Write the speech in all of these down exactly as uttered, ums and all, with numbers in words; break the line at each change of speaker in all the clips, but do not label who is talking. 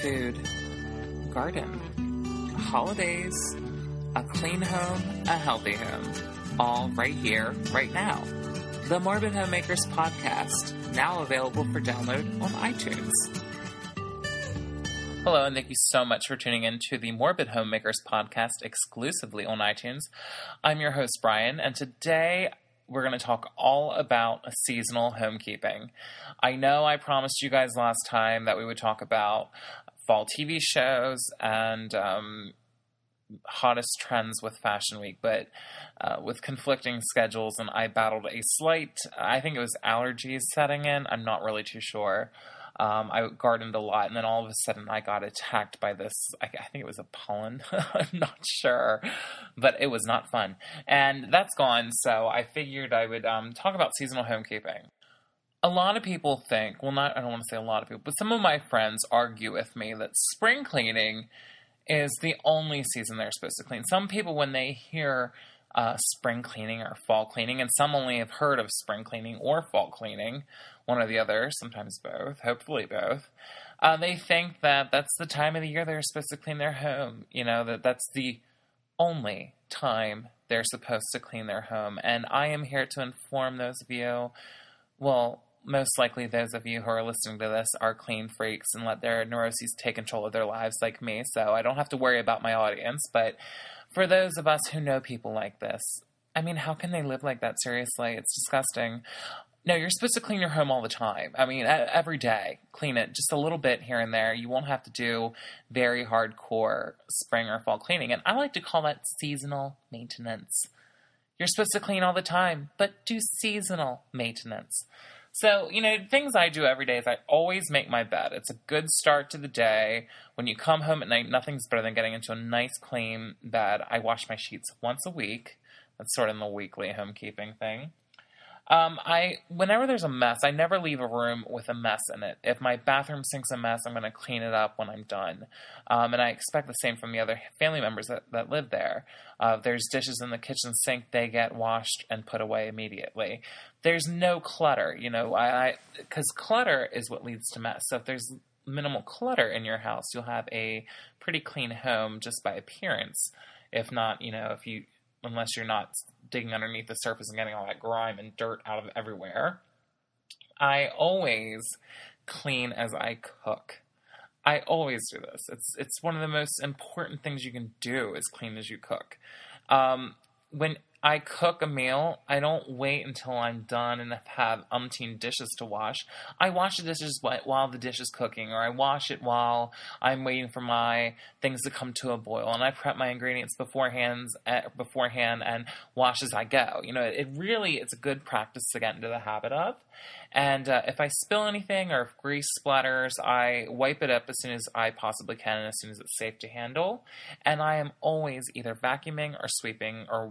food, garden, holidays, a clean home, a healthy home, all right here, right now. The Morbid Homemakers Podcast, now available for download on iTunes. Hello, and thank you so much for tuning in to the Morbid Homemakers Podcast exclusively on iTunes. I'm your host, Brian, and today we're going to talk all about seasonal homekeeping. I know I promised you guys last time that we would talk about fall T V shows and um, hottest trends with Fashion Week, but uh, with conflicting schedules, and I battled a slight, I think it was allergies setting in. I'm not really too sure. Um, I gardened a lot, and then all of a sudden I got attacked by this, I, I think it was a pollen, I'm not sure, but it was not fun. And that's gone, so I figured I would um, talk about seasonal homekeeping. A lot of people think, well not, I don't want to say a lot of people, but some of my friends argue with me that spring cleaning is the only season they're supposed to clean. Some people, when they hear uh, spring cleaning or fall cleaning, and some only have heard of spring cleaning or fall cleaning, one or the other, sometimes both, hopefully both, uh, they think that that's the time of the year they're supposed to clean their home. You know, that that's the only time they're supposed to clean their home. And I am here to inform those of you, well, most likely those of you who are listening to this are clean freaks and let their neuroses take control of their lives like me, so I don't have to worry about my audience. But for those of us who know people like this, I mean, how can they live like that? Seriously, it's disgusting. No, you're supposed to clean your home all the time. I mean, every day. Clean it just a little bit here and there. You won't have to do very hardcore spring or fall cleaning. And I like to call that seasonal maintenance. You're supposed to clean all the time, but do seasonal maintenance. So, you know, things I do every day is I always make my bed. It's a good start to the day. When you come home at night, nothing's better than getting into a nice, clean bed. I wash my sheets once a week. That's sort of the weekly homekeeping thing. Um, I, whenever there's a mess, I never leave a room with a mess in it. If my bathroom sink's a mess, I'm going to clean it up when I'm done. Um, and I expect the same from the other family members that, that live there. Uh, if there's dishes in the kitchen sink, they get washed and put away immediately. There's no clutter, you know, I, I, cause clutter is what leads to mess. So if there's minimal clutter in your house, you'll have a pretty clean home just by appearance. If not, you know, if you, unless you're not digging underneath the surface and getting all that grime and dirt out of everywhere. I always clean as I cook. I always do this. It's it's one of the most important things you can do is clean as you cook. Um, when I cook a meal, I don't wait until I'm done and have umpteen dishes to wash. I wash the dishes while the dish is cooking, or I wash it while I'm waiting for my things to come to a boil, and I prep my ingredients beforehand, beforehand and wash as I go. You know, it really, it's a good practice to get into the habit of. And uh, if I spill anything or if grease splatters, I wipe it up as soon as I possibly can and as soon as it's safe to handle. And I am always either vacuuming or sweeping or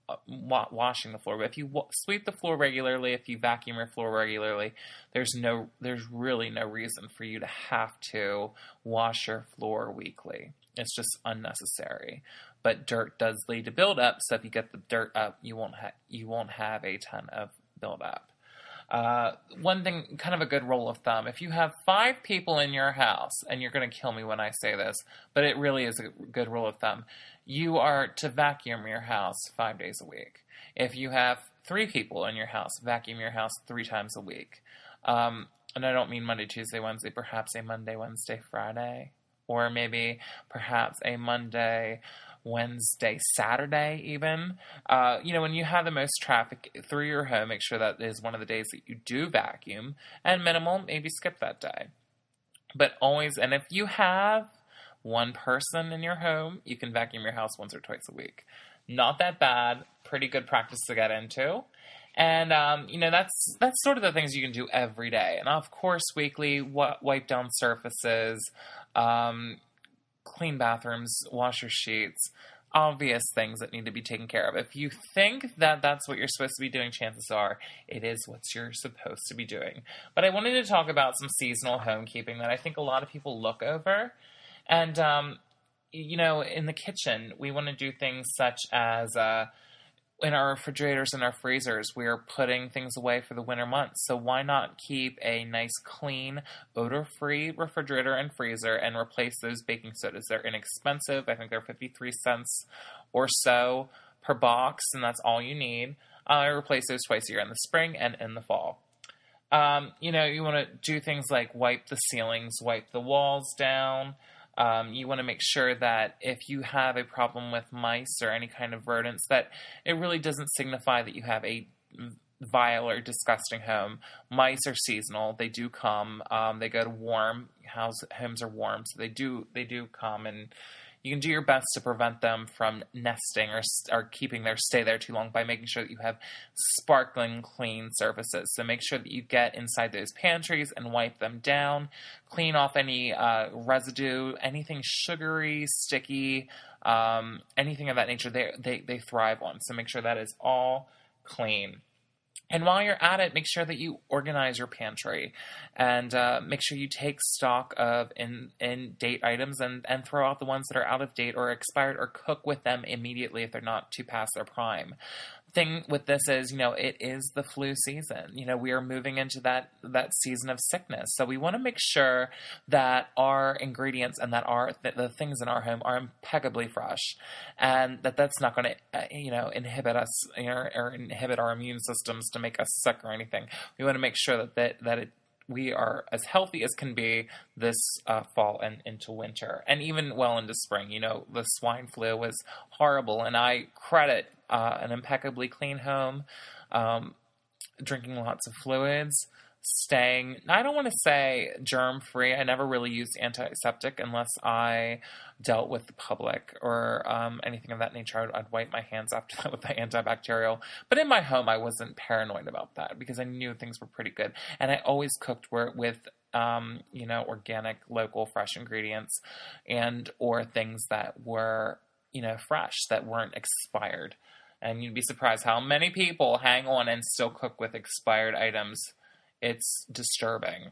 washing the floor. But if you w- sweep the floor regularly, if you vacuum your floor regularly, there's no, there's really no reason for you to have to wash your floor weekly. It's just unnecessary. But dirt does lead to buildup, so if you get the dirt up, you won't ha- you won't have a ton of buildup. Uh, one thing, kind of a good rule of thumb, if you have five people in your house, and you're going to kill me when I say this, but it really is a good rule of thumb, you are to vacuum your house five days a week. If you have three people in your house, vacuum your house three times a week. Um, and I don't mean Monday, Tuesday, Wednesday, perhaps a Monday, Wednesday, Friday, or maybe perhaps a Monday, Wednesday, Saturday even. Uh, you know, when you have the most traffic through your home, make sure that is one of the days that you do vacuum, and minimal, maybe skip that day. But always, and if you have one person in your home, you can vacuum your house once or twice a week. Not that bad, pretty good practice to get into. And, um, you know, that's that's sort of the things you can do every day. And, of course, weekly, w- wipe down surfaces, um, clean bathrooms, wash your sheets, obvious things that need to be taken care of. If you think that that's what you're supposed to be doing, chances are it is what you're supposed to be doing. But I wanted to talk about some seasonal homekeeping that I think a lot of people look over. And, um, you know, in the kitchen, we want to do things such as... Uh, in our refrigerators and our freezers, we are putting things away for the winter months. So why not keep a nice, clean, odor-free refrigerator and freezer and replace those baking sodas? They're inexpensive. I think they're fifty-three cents or so per box, and that's all you need. I uh, replace those twice a year, in the spring and in the fall. Um, you know, you want to do things like wipe the ceilings, wipe the walls down. Um, you want to make sure that if you have a problem with mice or any kind of rodents, that it really doesn't signify that you have a vile or disgusting home. Mice are seasonal. They do come. Um, they go to warm. House, homes are warm, so they do they do come, and you can do your best to prevent them from nesting or, or keeping their stay there too long by making sure that you have sparkling clean surfaces. So make sure that you get inside those pantries and wipe them down. Clean off any uh, residue, anything sugary, sticky, um, anything of that nature they, they, they thrive on. So make sure that is all clean. And while you're at it, make sure that you organize your pantry and uh, make sure you take stock of in, in date items and, and throw out the ones that are out of date or expired, or cook with them immediately if they're not too past their prime. Thing with this is, you know, it is the flu season. You know, we are moving into that, that season of sickness. So we want to make sure that our ingredients and that our, that the things in our home are impeccably fresh, and that that's not going to, uh, you know, inhibit us, you know, or inhibit our immune systems to make us sick or anything. We want to make sure that, that, that it, we are as healthy as can be this uh, fall and into winter, and even well into spring. You know, the swine flu was horrible, and I credit uh, an impeccably clean home, um, drinking lots of fluids, staying, I don't want to say germ-free. I never really used antiseptic unless I dealt with the public or um, anything of that nature. I'd, I'd wipe my hands after that with the antibacterial. But in my home, I wasn't paranoid about that because I knew things were pretty good. And I always cooked with, um, you know, organic, local, fresh ingredients, and or things that were, you know, fresh, that weren't expired. And you'd be surprised how many people hang on and still cook with expired items. It's disturbing.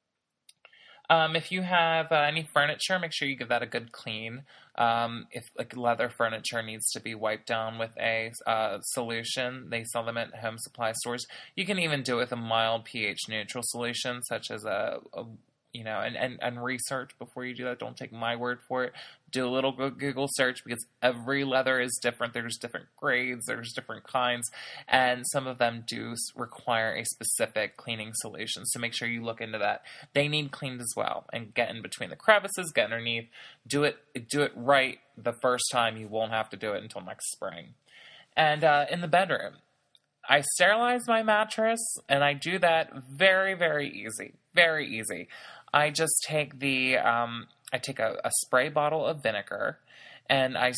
Um, if you have uh, any furniture, make sure you give that a good clean. Um, if like leather furniture needs to be wiped down with a uh, solution, they sell them at home supply stores. You can even do it with a mild pH neutral solution, such as a, a you know, and, and, and research before you do that. Don't take my word for it. Do a little Google search, because every leather is different. There's different grades, there's different kinds, and some of them do require a specific cleaning solution. So make sure you look into that. They need cleaned as well, and get in between the crevices, get underneath. Do it, do it right the first time. You won't have to do it until next spring. And uh, in the bedroom, I sterilize my mattress, and I do that very, very easy. Very easy. I just take the, um, I take a, a spray bottle of vinegar, and I,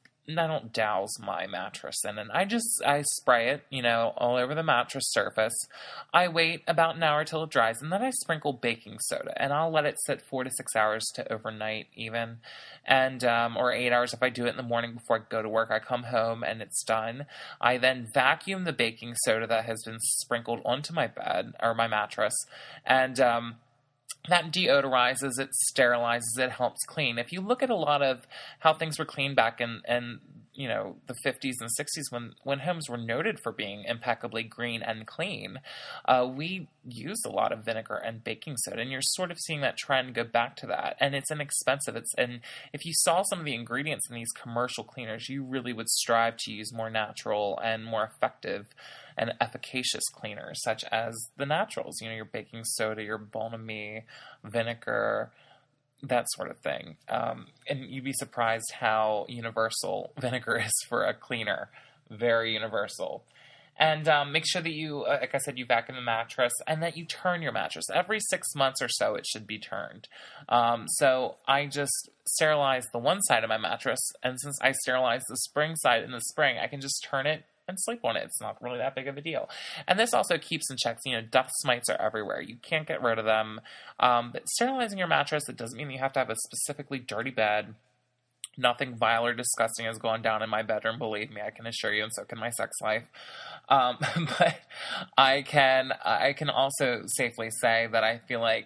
I don't douse my mattress in it. I just, I spray it, you know, all over the mattress surface. I wait about an hour till it dries, and then I sprinkle baking soda, and I'll let it sit four to six hours to overnight even, and, um, or eight hours if I do it in the morning before I go to work. I come home and it's done. I then vacuum the baking soda that has been sprinkled onto my bed, or my mattress, and, um, that deodorizes it, sterilizes it, helps clean. If you look at a lot of how things were cleaned back in, in you know, the fifties and sixties, when, when homes were noted for being impeccably green and clean, uh, we used a lot of vinegar and baking soda, and you're sort of seeing that trend go back to that. And it's inexpensive. It's, and if you saw some of the ingredients in these commercial cleaners, you really would strive to use more natural and more effective and efficacious cleaners, such as the naturals, you know, your baking soda, your Bon Ami, vinegar, that sort of thing. Um, and you'd be surprised how universal vinegar is for a cleaner. Very universal. And um, make sure that you, uh, like I said, you vacuum the mattress, and that you turn your mattress. Every six months or so, it should be turned. Um, so I just sterilize the one side of my mattress, and since I sterilize the spring side in the spring, I can just turn it and sleep on it. It's not really that big of a deal. And this also keeps in check, you know, dust mites are everywhere. You can't get rid of them. Um, but sterilizing your mattress, it doesn't mean you have to have a specifically dirty bed. Nothing vile or disgusting has gone down in my bedroom, believe me, I can assure you, and so can my sex life. Um, but I can, I can also safely say that I feel like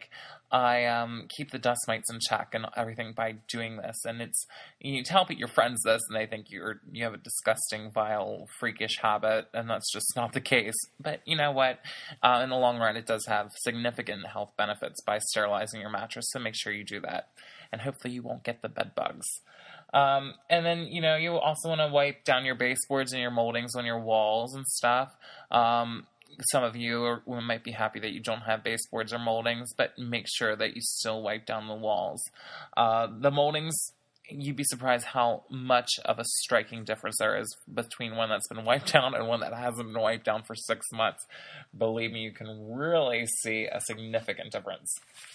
I um, keep the dust mites in check and everything by doing this. And it's, you tell your friends this and they think you're, you have a disgusting, vile, freakish habit, and that's just not the case. But you know what? Uh, in the long run, it does have significant health benefits by sterilizing your mattress, so make sure you do that. And hopefully you won't get the bed bugs. Um, and then, you know, you also want to wipe down your baseboards and your moldings on your walls and stuff. Um, Some of you are, might be happy that you don't have baseboards or moldings, but make sure that you still wipe down the walls. Uh, the moldings, you'd be surprised how much of a striking difference there is between one that's been wiped down and one that hasn't been wiped down for six months. Believe me, you can really see a significant difference.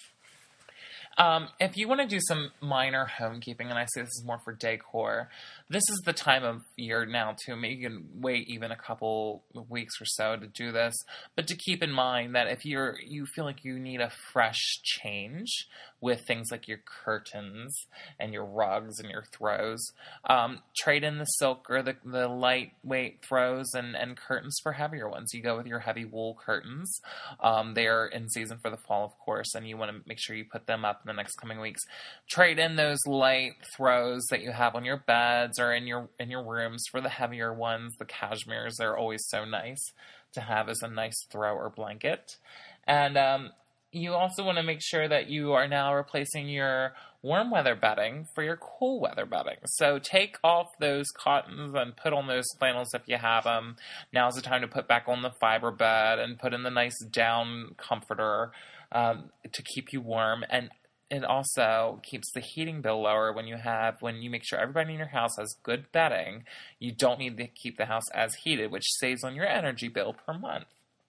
Um, if you want to do some minor homekeeping, and I say this is more for decor, this is the time of year now to maybe you can wait even a couple of weeks or so to do this, but to keep in mind that if you're you feel like you need a fresh change with things like your curtains and your rugs and your throws, um, trade in the silk or the, the lightweight throws and, and curtains for heavier ones. You go with your heavy wool curtains. Um, they are in season for the fall, of course, and you want to make sure you put them up in the next coming weeks. Trade in those light throws that you have on your beds or in your in your rooms for the heavier ones. The cashmeres, they're always so nice to have as a nice throw or blanket. And um, you also want to make sure that you are now replacing your warm weather bedding for your cool weather bedding. So take off those cottons and put on those flannels if you have them. Now's the time to put back on the fiber bed and put in the nice down comforter um, to keep you warm. And it also keeps the heating bill lower when you have, when you make sure everybody in your house has good bedding. You don't need to keep the house as heated, which saves on your energy bill per month.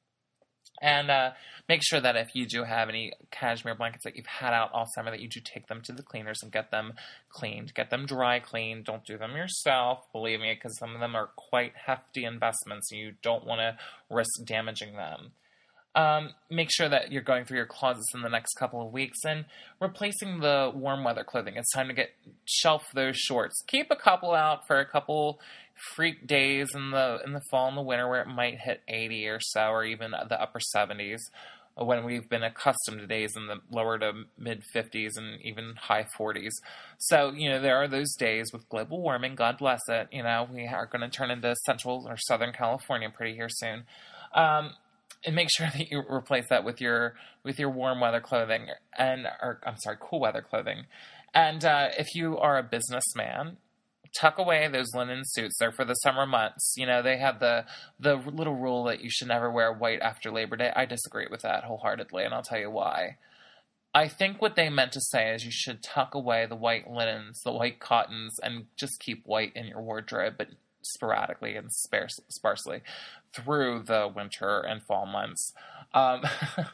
And uh, make sure that if you do have any cashmere blankets that you've had out all summer, that you do take them to the cleaners and get them cleaned. Get them dry cleaned. Don't do them yourself, believe me, because some of them are quite hefty investments and you don't want to risk damaging them. Um, make sure that you're going through your closets in the next couple of weeks and replacing the warm weather clothing. It's time to get shelf those shorts. Keep a couple out for a couple freak days in the in the fall and the winter where it might hit eighty or so, or even the upper seventies, when we've been accustomed to days in the lower to mid fifties and even high forties. So, you know, there are those days with global warming, God bless it. You know, we are going to turn into central or southern California pretty here soon. Um, And make sure that you replace that with your with your warm weather clothing and, or I'm sorry, cool weather clothing. And uh, if you are a businessman, tuck away those linen suits. They're for the summer months. You know, they have the the little rule that you should never wear white after Labor Day. I disagree with that wholeheartedly, and I'll tell you why. I think what they meant to say is you should tuck away the white linens, the white cottons, and just keep white in your wardrobe, but sporadically and sparse, sparsely through the winter and fall months. Um,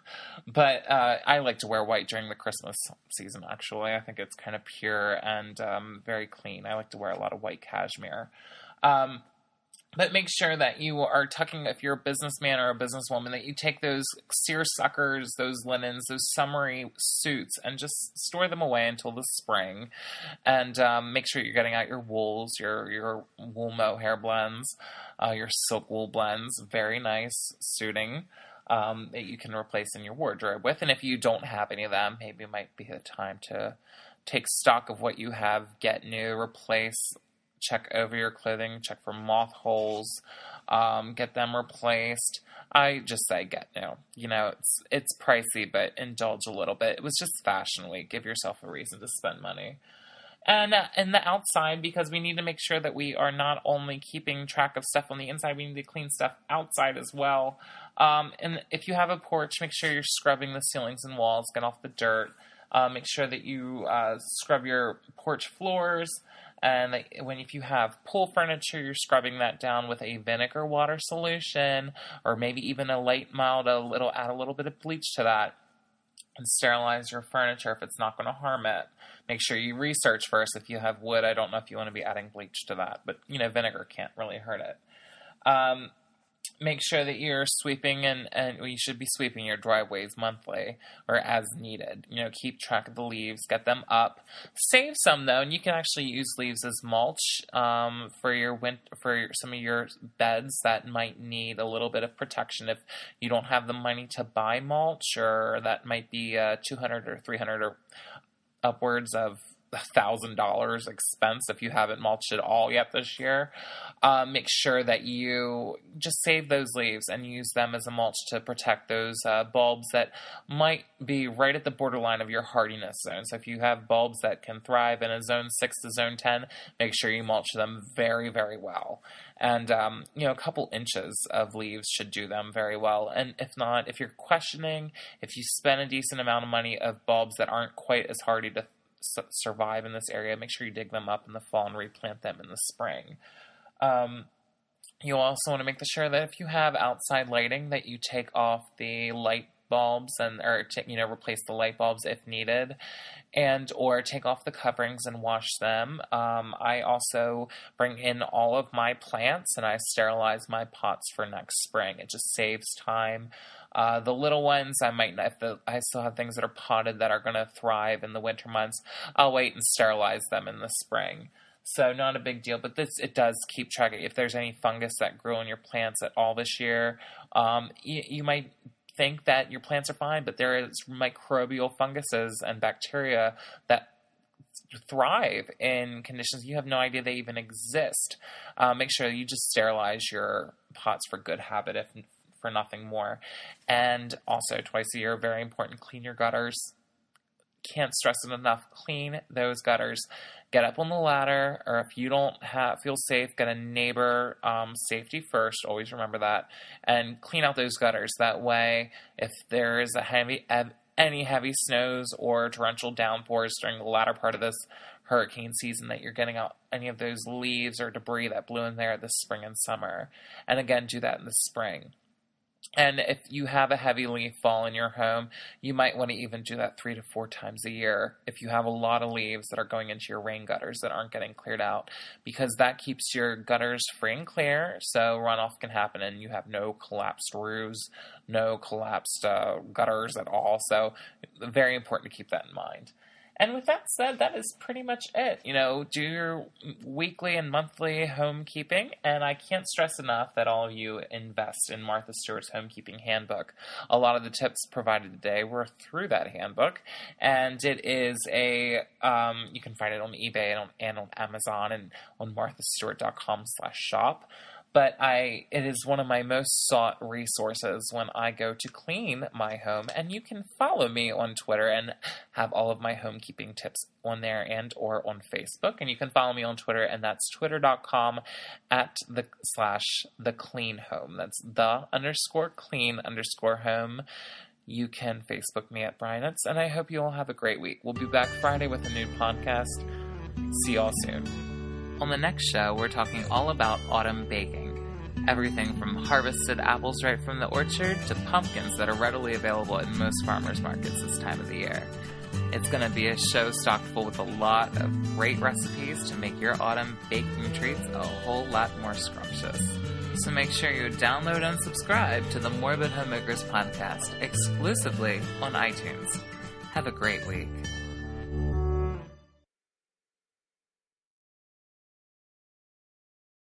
but uh, I like to wear white during the Christmas season, actually. I think it's kind of pure and um, very clean. I like to wear a lot of white cashmere. Um, but make sure that you are tucking, if you're a businessman or a businesswoman, that you take those seersuckers, those linens, those summery suits, and just store them away until the spring. And um, make sure you're getting out your wools, your your wool mohair blends, uh, your silk wool blends. Very nice suiting um, that you can replace in your wardrobe with. And if you don't have any of them, maybe it might be the time to take stock of what you have, get new, replace. Check over your clothing, check for moth holes, um, get them replaced. I just say get new. You know, it's it's pricey, but indulge a little bit. It was just Fashion Week. Give yourself a reason to spend money. And uh, in the outside, because we need to make sure that we are not only keeping track of stuff on the inside, we need to clean stuff outside as well. Um, and if you have a porch, make sure you're scrubbing the ceilings and walls, get off the dirt. Uh, make sure that you uh, scrub your porch floors. And when if you have pool furniture, you're scrubbing that down with a vinegar water solution, or maybe even a light mild, a little add a little bit of bleach to that, and sterilize your furniture if it's not going to harm it. Make sure you research first. If you have wood, I don't know if you want to be adding bleach to that, but you know, vinegar can't really hurt it. Um, make sure that you're sweeping and, and well, you should be sweeping your driveways monthly or as needed. You know, keep track of the leaves, get them up. Save some though, and you can actually use leaves as mulch um, for your win- for your, some of your beds that might need a little bit of protection. If you don't have the money to buy mulch, or that might be uh, two hundred or three hundred or upwards of one thousand dollars expense if you haven't mulched at all yet this year. Um, make sure that you just save those leaves and use them as a mulch to protect those uh, bulbs that might be right at the borderline of your hardiness zone. So if you have bulbs that can thrive in a zone six to zone ten, make sure you mulch them very, very well. And, um, you know, a couple inches of leaves should do them very well. And if not, if you're questioning, if you spend a decent amount of money of bulbs that aren't quite as hardy to survive in this area, make sure you dig them up in the fall and replant them in the spring. Um, you'll also want to make sure that if you have outside lighting, that you take off the light bulbs and or t- you know replace the light bulbs if needed, and or take off the coverings and wash them. Um, I also bring in all of my plants and I sterilize my pots for next spring. It just saves time. Uh, the little ones, I might not, if the, I still have things that are potted that are going to thrive in the winter months, I'll wait and sterilize them in the spring. So not a big deal, but this, it does keep track of if there's any fungus that grew in your plants at all this year. Um, you, you might think that your plants are fine, but there is microbial funguses and bacteria that thrive in conditions you have no idea they even exist. Uh, make sure you just sterilize your pots for good habit, if for nothing more. And also twice a year, very important, clean your gutters. Can't stress it enough. Clean those gutters. Get up on the ladder, or if you don't have, feel safe, get a neighbor. Um, safety first. Always remember that. And clean out those gutters. That way, if there is a heavy, any heavy snows or torrential downpours during the latter part of this hurricane season, that you're getting out any of those leaves or debris that blew in there this spring and summer. And again, do that in the spring. And if you have a heavy leaf fall in your home, you might want to even do that three to four times a year if you have a lot of leaves that are going into your rain gutters that aren't getting cleared out, because that keeps your gutters free and clear, so runoff can happen and you have no collapsed roofs, no collapsed uh, gutters at all. So very important to keep that in mind. And with that said, that is pretty much it. You know, do your weekly and monthly homekeeping, and I can't stress enough that all of you invest in Martha Stewart's Homekeeping Handbook. A lot of the tips provided today were through that handbook, and it is a, um, you can find it on eBay and on, and on Amazon and on martha stewart dot com slash shop. But I, it is one of my most sought resources when I go to clean my home, and you can follow me on Twitter and have all of my homekeeping tips on there and or on Facebook. And you can follow me on Twitter, and that's twitter dot com at the slash the clean home. That's the underscore clean underscore home. You can Facebook me at Brynuts, and I hope you all have a great week. We'll be back Friday with a new podcast. See y'all soon. On the next show, we're talking all about autumn baking. Everything from harvested apples right from the orchard to pumpkins that are readily available in most farmers markets this time of the year. It's going to be a show stocked full with a lot of great recipes to make your autumn baking treats a whole lot more scrumptious. So make sure you download and subscribe to the Morbid Homemakers podcast exclusively on iTunes. Have a great week.